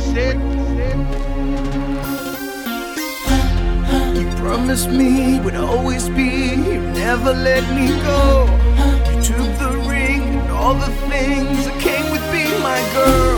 You promised me would always be, you never let me go. You took the ring and all the things that came with being my girl.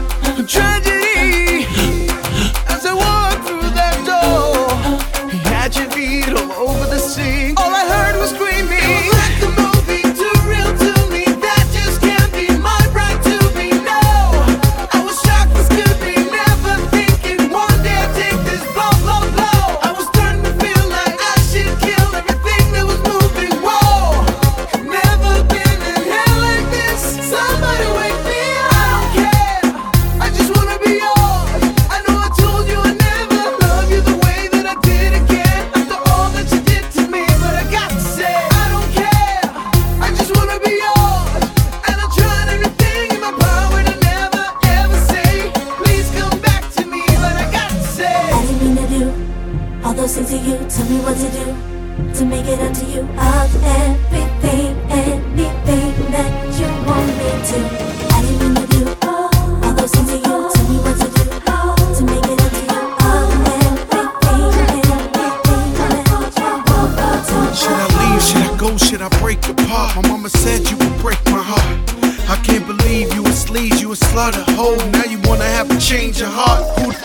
Tragedy, as I walked through that door, he had your feet all over the sink. All I heard was screaming. It was like the movie, too real to me. That just can't be my right to be. No, I was shocked this could be. Never thinking one day I'd take this blow, blow, blow. I was starting to feel like I should kill everything that was moving. Whoa, never been in hell like this. Somebody wake me up. I don't care, I just wanna be yours. I know I told you I never love you the way that I did again. After all that you did to me, but I got to say I don't care, I just wanna be yours. And I tried everything in my power to never ever say please come back to me, but I got to say I didn't mean to do all those things to you. Tell me what to do to make it up to you. I'll do everything, anything that you want me to. I didn't mean to do all those things to you. Tell me what to do to make it up to you. I'll do everything, anything that you want me to. Should I leave? Should I go? Should I break apart? My mama said you would break my heart. I can't believe you was sleaze, you a slaughter hole. Now you wanna have a change of heart.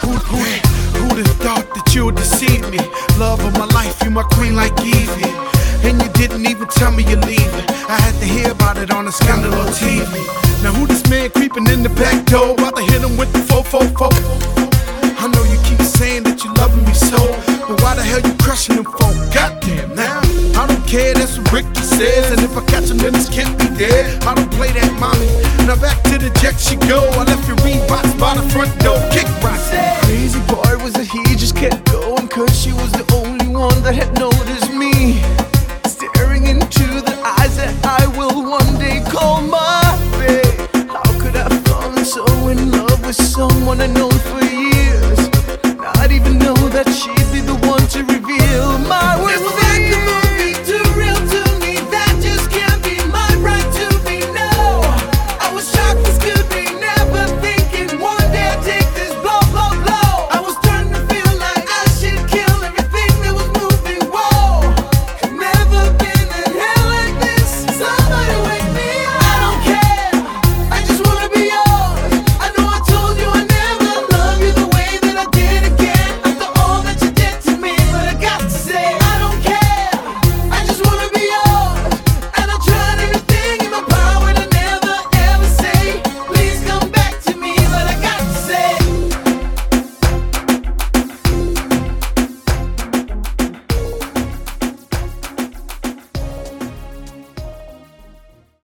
Who'd have thought that you would deceive me? Love of my life, you my queen like Evie. And you didn't even tell me you're leaving. I had to hear about it on a scandal on TV. Now who this man creeping in the back door? About to hit him with the 444. I know you keep saying that you loving me so, but why the hell you crushing them for? Goddamn now, I don't care, that's what Ricky says. And if I catch him then this can't be dead. I don't play that mommy. Now back to the jet she go. I left your Reeboks by the front door. Kick rock. crazy boy was that he just kept going, cause she was the only one that had known